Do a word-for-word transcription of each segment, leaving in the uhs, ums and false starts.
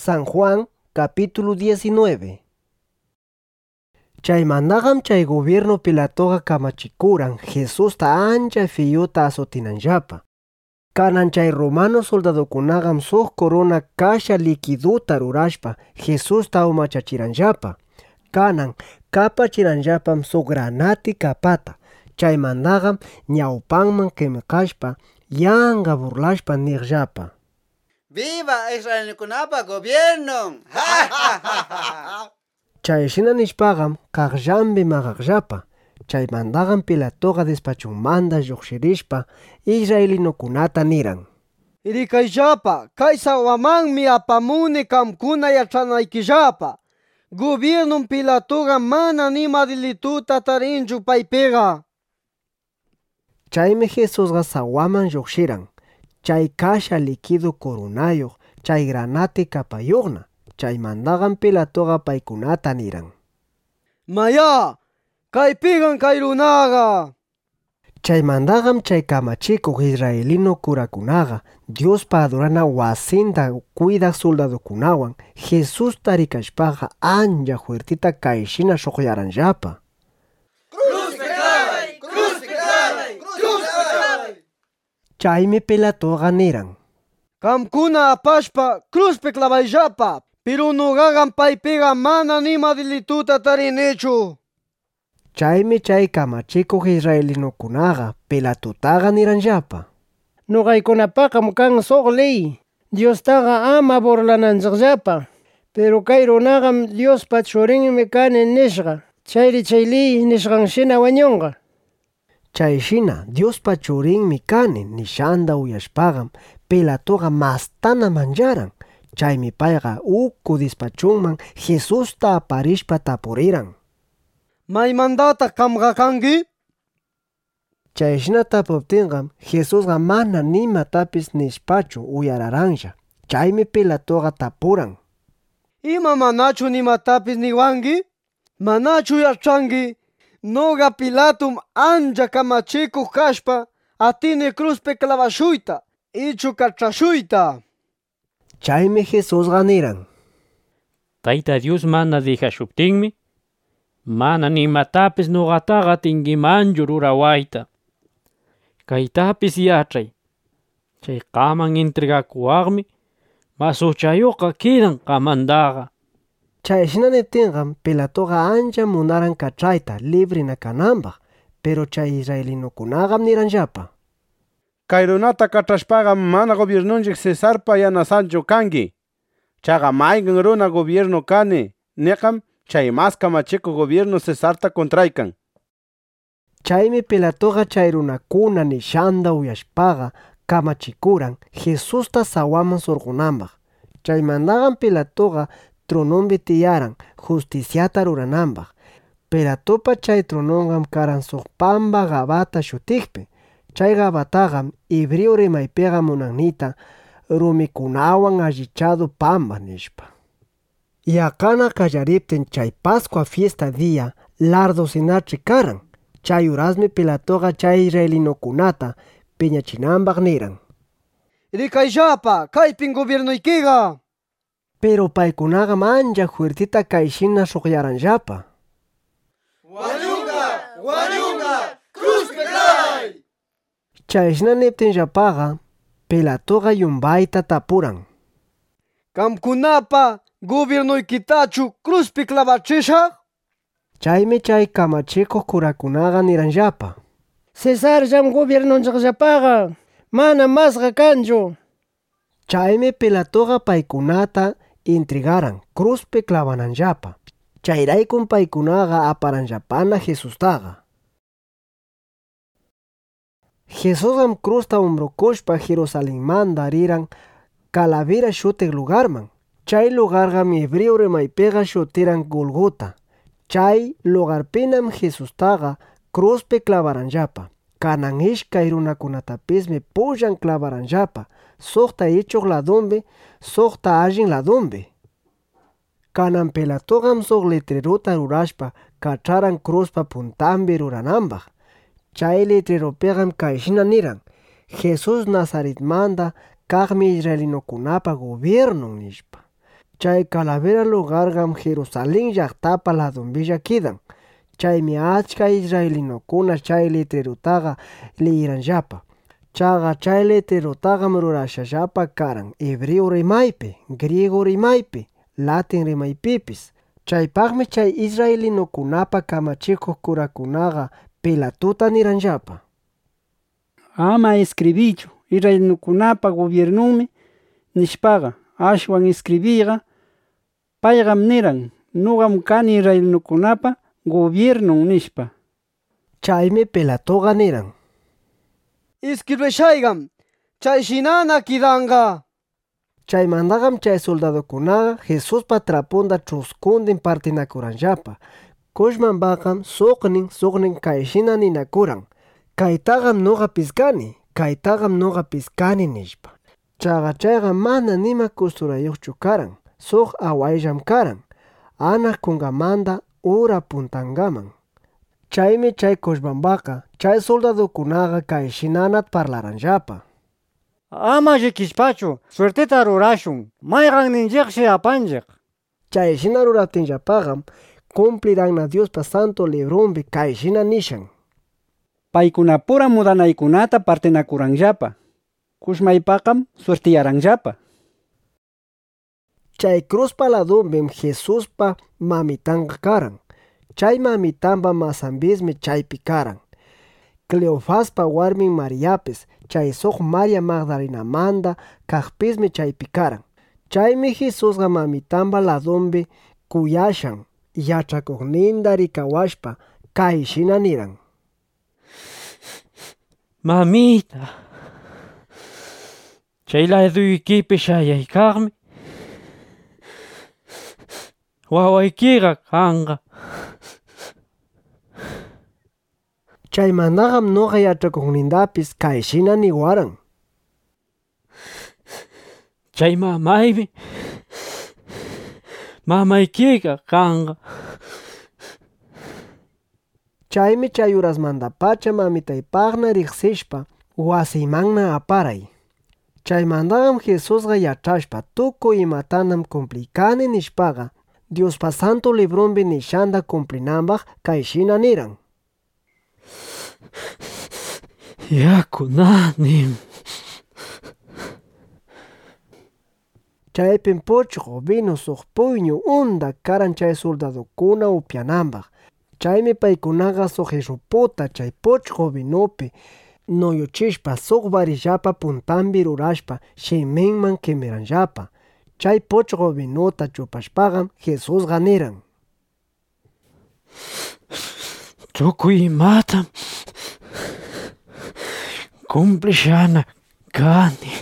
San Juan capítulo diecinueve. Chaymandaqam chay gobierno Pilatoqa kamachikuran Jesusta ancha fiyuta azotinanllapa. Kanan chay romano soldadokunaqam suq corona kasha liquiduta rurashpa Jesusta umachachiranllapa. Kanan kapachiranllapam suq granati kapata. Chaymandaqam ñawpanman qimiqashpa yanqa burlashpa niqllapa: ¡Viva Israelkunapa gobierno! Chayshina nishpaqam kaqllanpi maqaqllapa. Chaymandaqam Pilatoqa despachunmanta lluqshirishpa israelinokunata niran: Rikayllapa, kay sawamanmi apamuni qamkuna yach'anaykillapa. Gobierno Pilatoqa mana nima delituta tarinchu paypiqa. Chaymi Jesusqa sawaman lluqshiran. Chay kasha liquido coronayuq chay granati kapayuqna. Chaymandaqam Pilatoqa paykunata niran: Maya, kaypiqan kay runaqa. Chaymandaqam chay kamachikuq israelino kurakunaqa Diospa adurana wasinta cuidaq soldadokunawan Jesusta rikashpaqa ancha fuertita kayshina shuqyaranllapa: ¡Cruzpe clavay! ¡Cruzpe clavay! ¡Cruzpe clavay! Chaymi Pilatoqa niran: Qamkuna apashpa cruzpi clavayllapa, pero nuqaqam paypiqa mana nima delituta tarinichu. Chaymi chay kamachikuq israelinokunaqa Pilatotaqa niranllapa: Nuqaykunapaqam kan suq ley, Diostaqa ama burlananchikllapa, pero kay runaqam Diospa churinmi kani nishqa, chayri chay ley nishqanshina wañunqa. Chayshina Diospa churinmi kani nishanta uyashpaqam Pilatoqa mastana mancharan. Chaymi payqa uku despachunman Jesusta aparishpa tapuriran: ¿Maymandata qamqa kanki? Chayshina tapuptinqam Jesusqa mana nimatapis nishpachu uyararanlla. Chaymi Pilatoqa tapuran: ¿Ima manachu nimatapis niwanki? ¿Manachu yach'anki nuqa Pilatum ancha kamachikuq kashpa atini cruzpi clavashuyta ichu kach'ashuyta? Chaymi Jesusqa niran: Tayta Dios mana dijashuptinmi, mana nimatapis nuqataqa tinkimanchu rurawayta. Kaytapis yach'ay, chay qaman entregakuwaqmi masuchayuqqa kidan qamantaqa. Chayshina niptinqam Pilatoqa ancha munaran kach'ayta librina kananpaq, pero chay israelinokunaqam niranllapa: Kay runata kach'ashpaqa mana gobiernunchik Cesarpa yanasanchu kanki. Chaqa mayqan runa gobierno kani niqam chay mas kamachikuq gobierno Cesarta contraykan. Chaymi Pilatoqa chay runakuna nishanta uyashpaqa kamachikuran Jesusta sawaman surqunanpaq. Chaymandaqam Pilatoqa tronunpi tiyaran justiciata rurananpaq. Pilatopa chay tronunqam karan suq pampa Gabata shutiqpi. Chay Gabataqam hebreo rimaypiqa munannita rumikunawan allichado pampa nishpa. Yaqana qallariptin chay Pascua fiesta día lardosinachi karan. Chay urasmi Pilatoqa chay israelinokunata piñachinanpaq niran: Rikayllapa, kaypin gobiernuykiqa. Pero paykunaqam ancha fuertita kayshina shuqyaranllapa: ¡Wañunqa! ¡Wañunqa! ¡Cruzpe clavay! Chayshina niptinllapaqa Pilatoqa yumbayta tapuran: ¿Qamkunapa gobernuykitachu cruzpi clavachishaq? Chaymi chay kamachikuq kurakunaqa niranllapa: Cesarllam gobiernunchikllapaqa, mana masqa kanchu. Chaymi Pilatoqa paykunata entregaran cruzpi clavananllapa. Chayraykum paykunaqa aparanllapana Jesustaqa. Jesusqam cruzta umbrukushpa Jerusalenmanta riran Calavera shutiq lugarman. Chay lugarqam hebreo rimaypiqa shutiran Golgota. Chay lugarpinam Jesustaqa cruzpi clavaranllapa. Kanan ishkay runakunatapismi pullan clavaranllapa, suqta ichuq ladumbi, suqta allin ladumbi. Kanan Pilatoqam suq letreruta rurashpa kach'aran cruzpa puntampi rurananpaq. Chay letrerupiqam kayshina niran: Jesus Nazaretmanta kaqmi israelinokunapa gobierno nishpa. Chay Calavera lugargam Jerusalén llaqtapa ladunbilla kidan. Chaymi achka israelinokuna chay letrerutaqa leyiranllapa. Chaqa chay letrerutaqam rurashallapa karan hebreo rimaypi, griego rimaypi, latin rimaypipis. Chaypaqmi chay israelinokunapa kamachikuq kurakunaqa Pilatuta niranllapa: ama escribichu israelinokunapa gobiernunmi nishpaqa, ashwan escribiyqa payqam niran nuqam kani israelinokunapa gobiernon nishpa. Chaymi Pilatoqa niran: Escribishayqam chayshinana kidanqa. Chaymantaqam chay soldadokunaqa Jesuspa trapunda ch'uskundin partinakuranllapa. Kushmanpaqam suqnin suqnin kayshina ninakuran: kaytaqam nuqapis kani, kaytaqam nuqapis kani nishpa. Chaqa chayqa mana nima kusturayuqchu karan, suq awayllam karan, anaq kunkamanta ura puntankaman. Chaymi chay kushmanpaqa chay soldadokunaqa kayshinanat parlaranllapa: ama llakishpachu suerteta rurashun, mayqanninchikshi apanchik. Chayshina ruraptinllapaqam cumpliranna Diospa santo librumpi kayshina nishan: Paykunapura mudanaykunata partinakuranllapa, kushmaypaqam suertiyaranllapa. Chay cruzpa ladumpim Jesuspa mamitanqa karan. Chay mamitanpa masanpismi chaypi karan. Cleofaspa warmin Mariapis chay suq María Magdalenamanta kaqpismi chaypi karan. Chaymi Jesusqa mamitanpa ladumpi kuyashan, yachakuqninta rikawashpa kayshina niran: mamita, chay laduykipi shayaykaqmi wawaykiqa kanqa. Chaymantaqam nuqa yachakuqnintapis kayshina niwaran: chay mamaymi mamaykiqa kanqa. Chaymi chay urasmantapacha mamitaypaqna riqsishpa wasiymanna aparay. Chaymantaqam Jesusqa yachashpa tukuy imatanam cumplikani nishpaqa, Diospa santo librumpi nishanta cumplinanpaq kayshina niran: yakunanim. Chaypin puchqu vino suq puyñu unda karan chay soldadokuna upyananpaq. Chaymi paykunaqa suq irruputa chay puchqu vinupi nuyuchishpa suq varillapa puntanpi rurashpa shiminman kimiranllapa. Chay puchqu vinuta chupashpaqam Jesusqa niran: tukuy imatam cumplishana kani.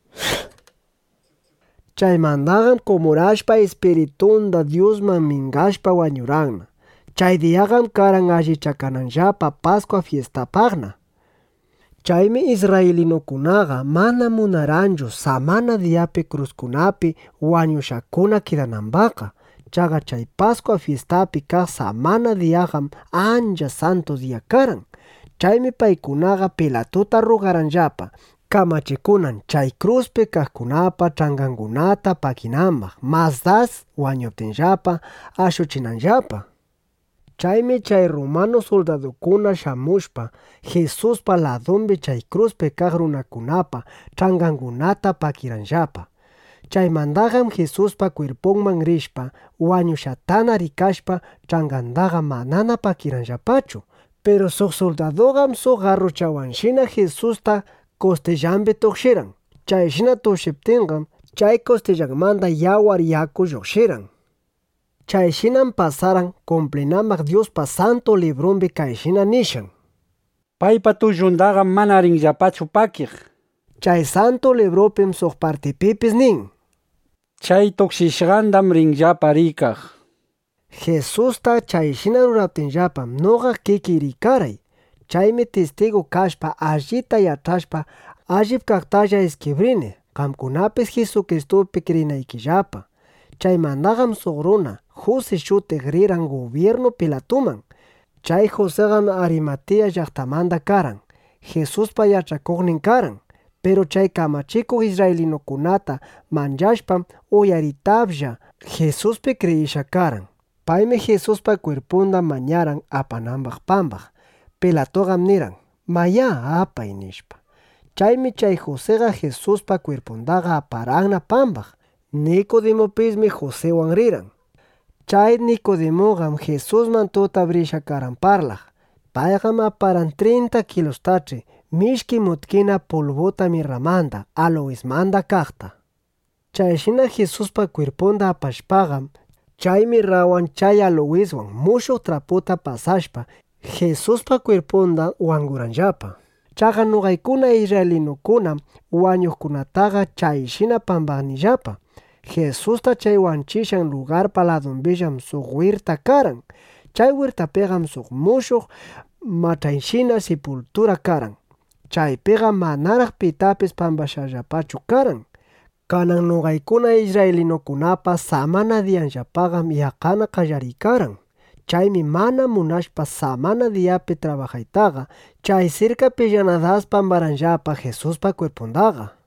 Chaymantaqam kumurashpa espiritunta Diosman mingashpa wañuranna. Chay diyaqam karan allichakananllapa Pascua fiestapaqna. Chaymi israelinokunaqa mana munaranchu samana diapi cruzkunapi wañushakuna kidananpaqa. Chaqa chay Pascua fiestapi kaq samana diyaqam ancha santo dia karan. Chaymi paykunaqa Pilatuta rugaranllapa kamachikunan chay cruzpi kaqkunapa ch'ankankunata pakinanpaq, masdas wañuptinllapa ashuchinanllapa. Chaymi chay romano soldadokuna shamushpa Jesuspa ladumpi chay cruzpi kaq runakunapa ch'ankankunata pakiranllapa. Chaymantaqam Jesuspa cuerpunman rishpa wañushatana rikashpa ch'ankantaqa manana pakiranllapachu. Pero suq soldadoqam suq garruchawanshina Jesusta costillanpi tuqshiran. Chayshina tuqshiptinqam chay costillanmanta yawar yaku lluqshiran. Chayshinam pasaran cumplinanpaq Diospa santo librumpi kayshina nishan: paypa tulluntaqa mana rinllapachu pakiq. Chay santo librupim suq partipipis nin: chay tuqshishqantam rinllapa rikaq. Jesusta chayshina ruraptinllapam nuqa kiki rikaray. Chaymi testigo kashpa allita yachashpa allip kaqtalla esquibrini qamkunapis Jesucristupi krinaykillapa. Chaymantaqam suq runa Jose shutiq riran gobierno Pilatuman. Chay Joseqam Arimatea llaqtamanta karan, Jesuspa yachakuqnin karan. Pero chay kamachikuq israelinokunata manchashpam uyaritaplla Jesuspi creisha karan. Paime Jesuspa cuerpunda mañaran apanambaj pambaj. Pilatogam niran, maya apay nishpa. Chaymi chay Josega Jesuspa cuerpundaga aparagna pambaj. Nicodemopizmi Josewan riran. Chay Nicodemogam Jesusman tuta brisha karan parlaj. Paygam aparan treinta kilos tachi. Mishki mutkina polvota mirramanda, aloismanda kaqta. Chayshina Jesuspa cuerpunda apashpagam, chaymi rawan chay aloiswan mushuq traputa pasashpa, Jesuspa cuerpunda wanguranllapa. Chaqa nuqaykuna israelinukunam wañuqkunataqa chayshina pampanillapa. Jesusta chay wanchishan lugarpa ladumbillam suq wirta karan. Chay wirtapegam suq mushuq machayshina sepultura karan. Chaypiqa manaraq pitapis pampashallapachu karan. Kanan nuqaykuna israelinukunapa samana dianllapaqam yaqana qallariykaran. Chaymi mana munashpa samana diapi trabajaytaqa chay cerca pillanadaspa pamparanllapa Jesuspa cuerpundaqa.